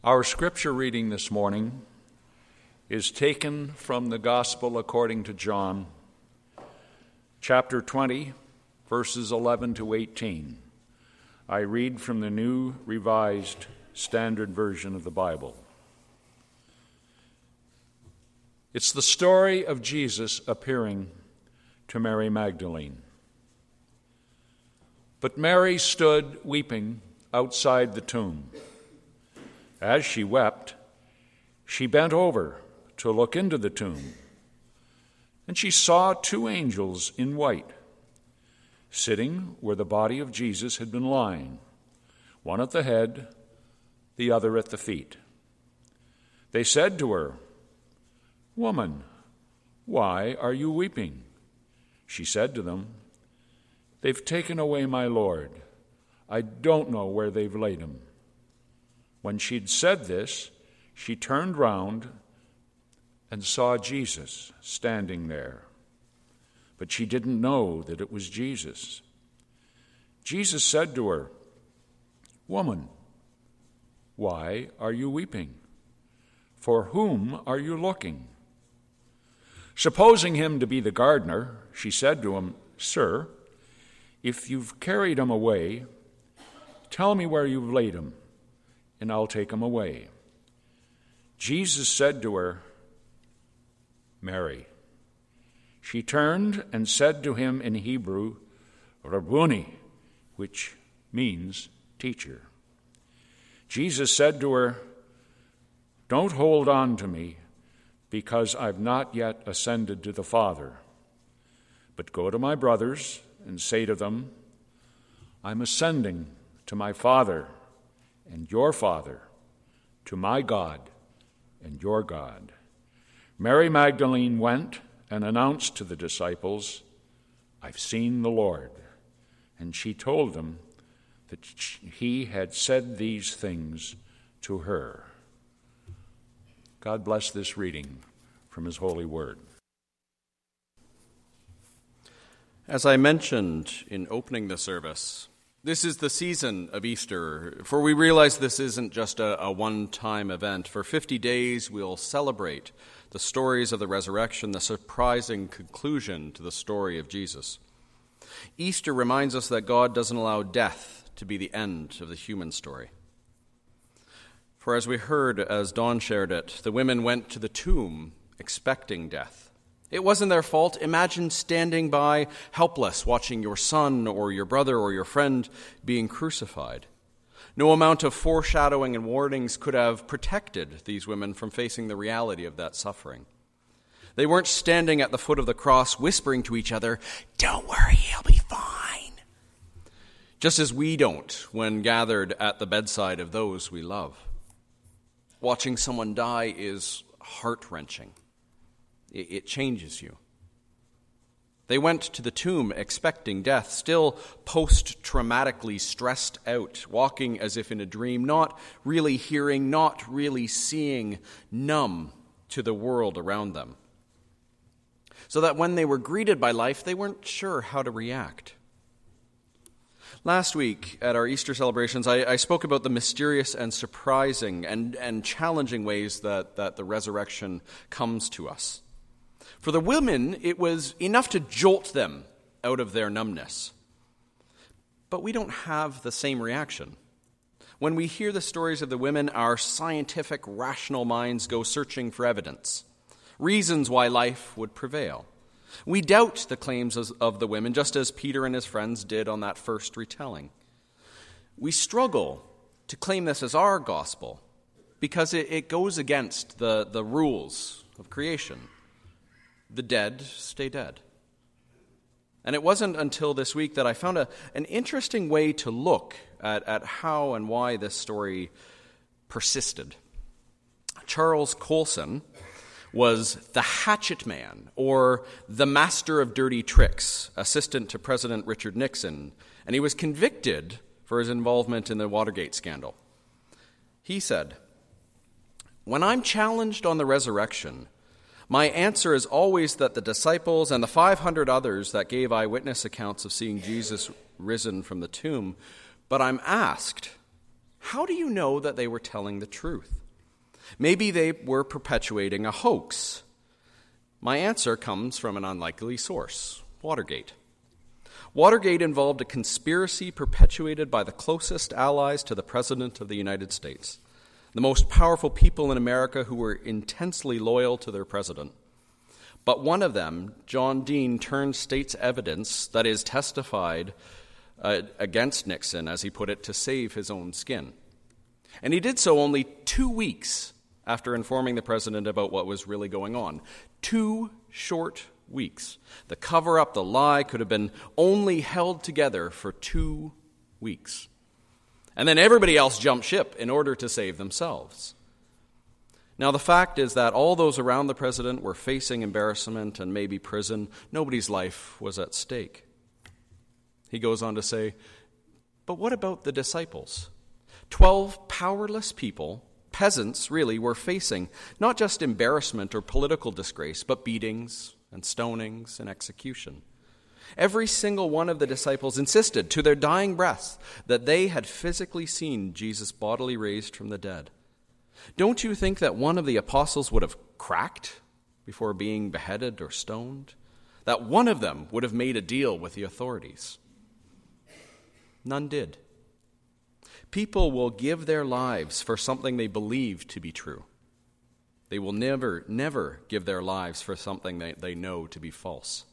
Our scripture reading this morning is taken from the Gospel according to John, chapter 20, verses 11 to 18. I read from the New Revised Standard Version of the Bible. It's the story of Jesus appearing to Mary Magdalene. But Mary stood weeping outside the tomb. As she wept, she bent over to look into the tomb, and she saw two angels in white, sitting where the body of Jesus had been lying, one at the head, the other at the feet. They said to her, "Woman, why are you weeping?" She said to them, "They've taken away my Lord. I don't know where they've laid him." When she'd said this, she turned round and saw Jesus standing there. But she didn't know that it was Jesus. Jesus said to her, "Woman, why are you weeping? For whom are you looking?" Supposing him to be the gardener, she said to him, "Sir, if you've carried him away, tell me where you've laid him, and I'll take him away." Jesus said to her, "Mary." She turned and said to him in Hebrew, "Rabboni," which means teacher. Jesus said to her, "Don't hold on to me, because I've not yet ascended to the Father. But go to my brothers and say to them, I'm ascending to my Father and your Father, to my God and your God." Mary Magdalene went and announced to the disciples, "I've seen the Lord." And she told them that he had said these things to her. God bless this reading from his holy word. As I mentioned in opening the service, this is the season of Easter, for we realize this isn't just a one-time event. For 50 days, we'll celebrate the stories of the resurrection, the surprising conclusion to the story of Jesus. Easter reminds us that God doesn't allow death to be the end of the human story. For as we heard, as Dawn shared it, the women went to the tomb expecting death. It wasn't their fault. Imagine standing by, helpless, watching your son or your brother or your friend being crucified. No amount of foreshadowing and warnings could have protected these women from facing the reality of that suffering. They weren't standing at the foot of the cross whispering to each other, "Don't worry, he'll be fine." Just as we don't when gathered at the bedside of those we love. Watching someone die is heart-wrenching. It changes you. They went to the tomb expecting death, still post-traumatically stressed out, walking as if in a dream, not really hearing, not really seeing, numb to the world around them. So that when they were greeted by life, they weren't sure how to react. Last week at our Easter celebrations, I spoke about the mysterious and surprising and challenging ways that the resurrection comes to us. For the women, it was enough to jolt them out of their numbness. But we don't have the same reaction. When we hear the stories of the women, our scientific, rational minds go searching for evidence, reasons why life would prevail. We doubt the claims of the women, just as Peter and his friends did on that first retelling. We struggle to claim this as our gospel because it goes against the rules of creation. The dead stay dead. And it wasn't until this week that I found an interesting way to look at how and why this story persisted. Charles Colson was the hatchet man, or the master of dirty tricks, assistant to President Richard Nixon, and he was convicted for his involvement in the Watergate scandal. He said, "When I'm challenged on the resurrection, my answer is always that the disciples and the 500 others that gave eyewitness accounts of seeing Jesus risen from the tomb, but I'm asked, how do you know that they were telling the truth? Maybe they were perpetuating a hoax. My answer comes from an unlikely source, Watergate. Watergate involved a conspiracy perpetuated by the closest allies to the President of the United States, the most powerful people in America who were intensely loyal to their president. But one of them, John Dean, turned state's evidence, that is, testified against Nixon, as he put it, to save his own skin. And he did so only 2 weeks after informing the president about what was really going on. 2 short weeks. The cover-up, the lie, could have been only held together for 2 weeks. And then everybody else jumped ship in order to save themselves. Now, the fact is that all those around the president were facing embarrassment and maybe prison. Nobody's life was at stake. He goes on to say, but what about the disciples? 12 powerless people, peasants really, were facing not just embarrassment or political disgrace, but beatings and stonings and execution. Every single one of the disciples insisted to their dying breath that they had physically seen Jesus bodily raised from the dead. Don't you think that one of the apostles would have cracked before being beheaded or stoned? That one of them would have made a deal with the authorities? None did. People will give their lives for something they believe to be true. They will never give their lives for something they know to be false.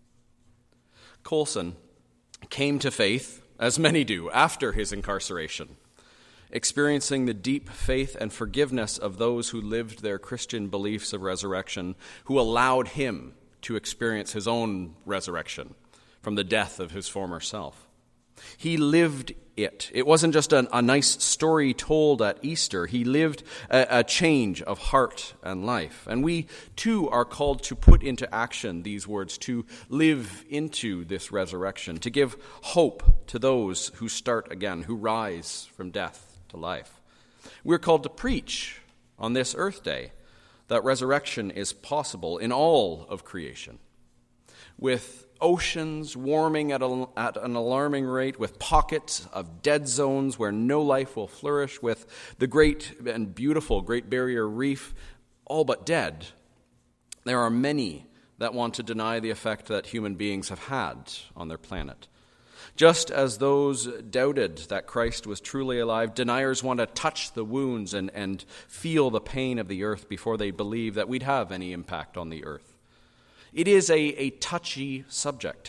Colson came to faith, as many do, after his incarceration, experiencing the deep faith and forgiveness of those who lived their Christian beliefs of resurrection, who allowed him to experience his own resurrection from the death of his former self. He lived it. It wasn't just a nice story told at Easter. He lived a change of heart and life. And we, too, are called to put into action these words, to live into this resurrection, to give hope to those who start again, who rise from death to life. We're called to preach on this Earth Day that resurrection is possible in all of creation, with oceans warming at an alarming rate, with pockets of dead zones where no life will flourish, with the great and beautiful Great Barrier Reef all but dead. There are many that want to deny the effect that human beings have had on their planet. Just as those doubted that Christ was truly alive, deniers want to touch the wounds and feel the pain of the earth before they believe that we'd have any impact on the earth. It is a touchy subject.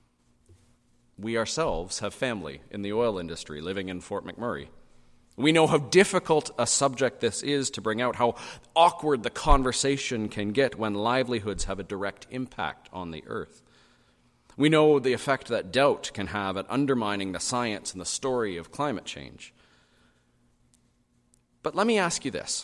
We ourselves have family in the oil industry living in Fort McMurray. We know how difficult a subject this is to bring out, how awkward the conversation can get when livelihoods have a direct impact on the earth. We know the effect that doubt can have at undermining the science and the story of climate change. But let me ask you this.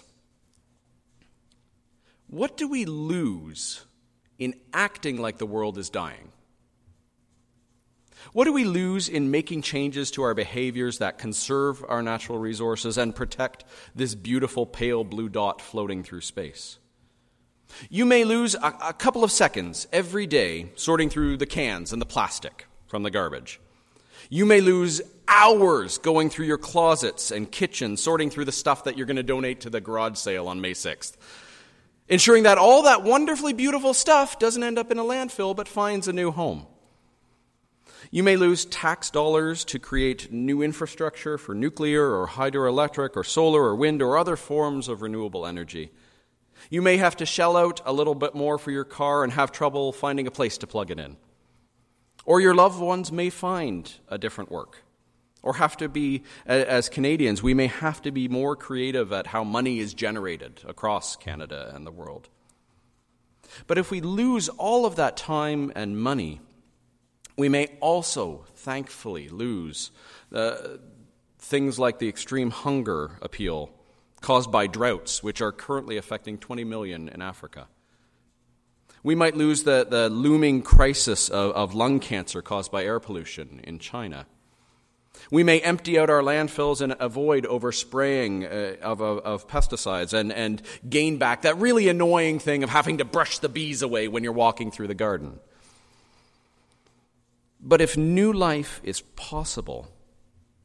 What do we lose in acting like the world is dying? What do we lose in making changes to our behaviors that conserve our natural resources and protect this beautiful pale blue dot floating through space? You may lose a couple of seconds every day sorting through the cans and the plastic from the garbage. You may lose hours going through your closets and kitchen sorting through the stuff that you're going to donate to the garage sale on May 6th. Ensuring that all that wonderfully beautiful stuff doesn't end up in a landfill but finds a new home. You may lose tax dollars to create new infrastructure for nuclear or hydroelectric or solar or wind or other forms of renewable energy. You may have to shell out a little bit more for your car and have trouble finding a place to plug it in. Or your loved ones may find a different work. Or have to be, as Canadians, we may have to be more creative at how money is generated across Canada and the world. But if we lose all of that time and money, we may also, thankfully, lose things like the extreme hunger appeal caused by droughts, which are currently affecting 20 million in Africa. We might lose the looming crisis of lung cancer caused by air pollution in China. We may empty out our landfills and avoid overspraying of pesticides and gain back that really annoying thing of having to brush the bees away when you're walking through the garden. But if new life is possible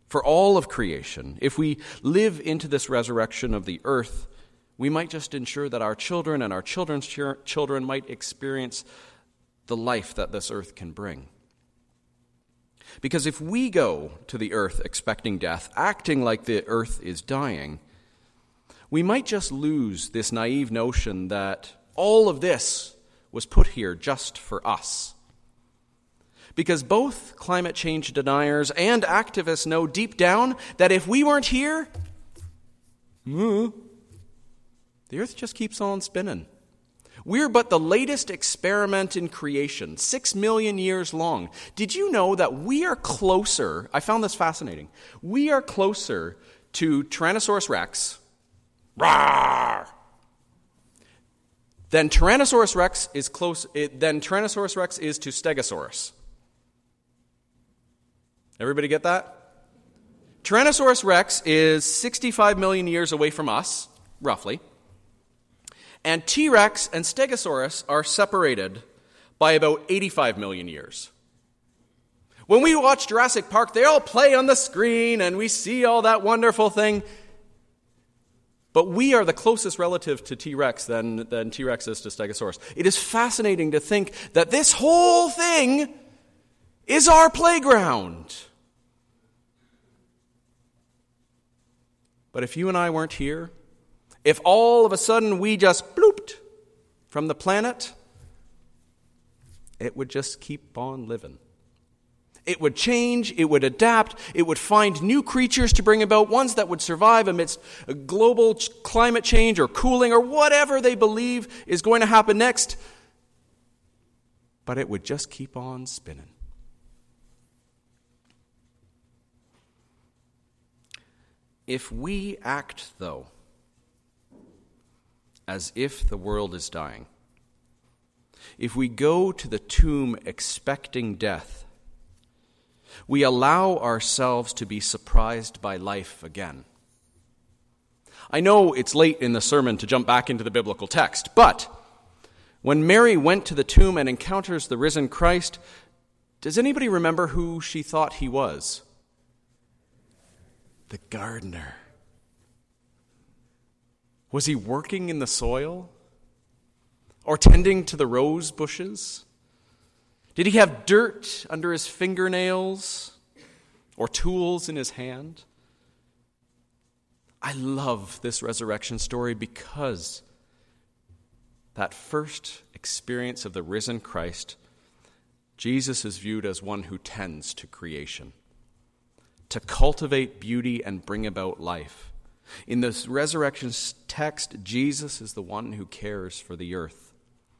for all of creation, if we live into this resurrection of the earth, we might just ensure that our children and our children's children might experience the life that this earth can bring. Because if we go to the earth expecting death, acting like the earth is dying, we might just lose this naive notion that all of this was put here just for us. Because both climate change deniers and activists know deep down that if we weren't here, the earth just keeps on spinning. We're but the latest experiment in creation, 6 million years long. Did you know that we are closer, I found this fascinating, we are closer to Tyrannosaurus rex, rawr, than Tyrannosaurus rex is to Stegosaurus. Everybody get that? Tyrannosaurus rex is 65 million years away from us, roughly. And T-Rex and Stegosaurus are separated by about 85 million years. When we watch Jurassic Park, they all play on the screen and we see all that wonderful thing. But we are the closest relative to T-Rex than T-Rex is to Stegosaurus. It is fascinating to think that this whole thing is our playground. But if you and I weren't here, if all of a sudden we just blooped from the planet, it would just keep on living. It would change, it would adapt, it would find new creatures to bring about, ones that would survive amidst a global climate change or cooling or whatever they believe is going to happen next. But it would just keep on spinning. If we act, though, as if the world is dying, if we go to the tomb expecting death, we allow ourselves to be surprised by life again. I know it's late in the sermon to jump back into the biblical text, but when Mary went to the tomb and encounters the risen Christ, does anybody remember who she thought he was? The gardener. Was he working in the soil? Or tending to the rose bushes? Did he have dirt under his fingernails? Or tools in his hand? I love this resurrection story because that first experience of the risen Christ, Jesus is viewed as one who tends to creation, to cultivate beauty and bring about life. In this resurrection text, Jesus is the one who cares for the earth.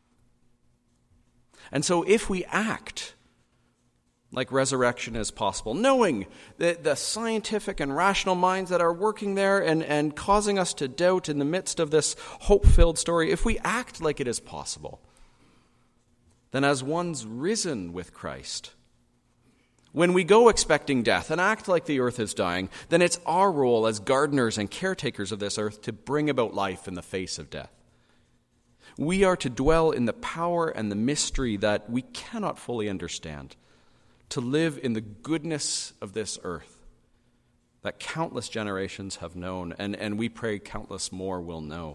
And so if we act like resurrection is possible, knowing that the scientific and rational minds that are working there and causing us to doubt in the midst of this hope-filled story, if we act like it is possible, then as one's risen with Christ, when we go expecting death and act like the earth is dying, then it's our role as gardeners and caretakers of this earth to bring about life in the face of death. We are to dwell in the power and the mystery that we cannot fully understand, to live in the goodness of this earth that countless generations have known, and we pray countless more will know.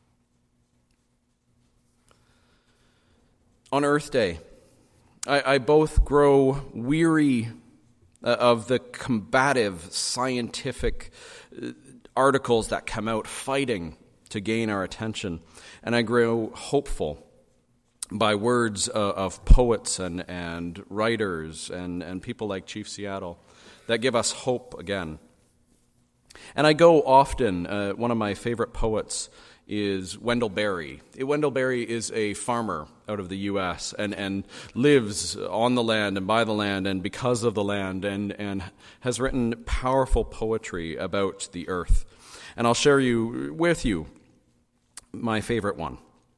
On Earth Day, I both grow weary of the combative scientific articles that come out fighting to gain our attention, and I grow hopeful by words of poets and writers and people like Chief Seattle that give us hope again. And I go often, one of my favorite poets is Wendell Berry. Wendell Berry is a farmer out of the U.S. and lives on the land and by the land and because of the land and has written powerful poetry about the earth. And I'll share with you my favorite one.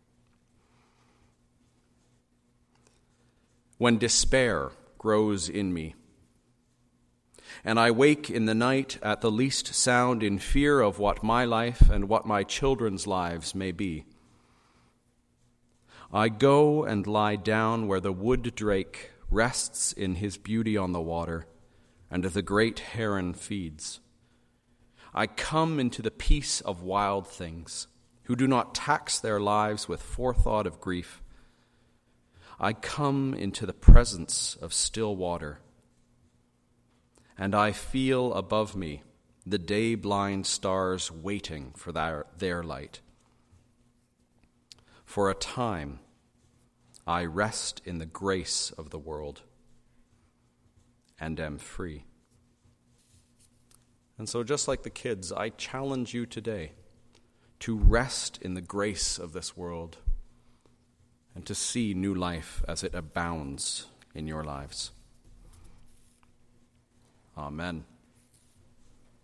When despair grows in me, and I wake in the night at the least sound in fear of what my life and what my children's lives may be, I go and lie down where the wood drake rests in his beauty on the water, and the great heron feeds. I come into the peace of wild things, who do not tax their lives with forethought of grief. I come into the presence of still water, and I feel above me the day-blind stars waiting for their light. For a time, I rest in the grace of the world and am free. And so, just like the kids, I challenge you today to rest in the grace of this world and to see new life as it abounds in your lives. Amen.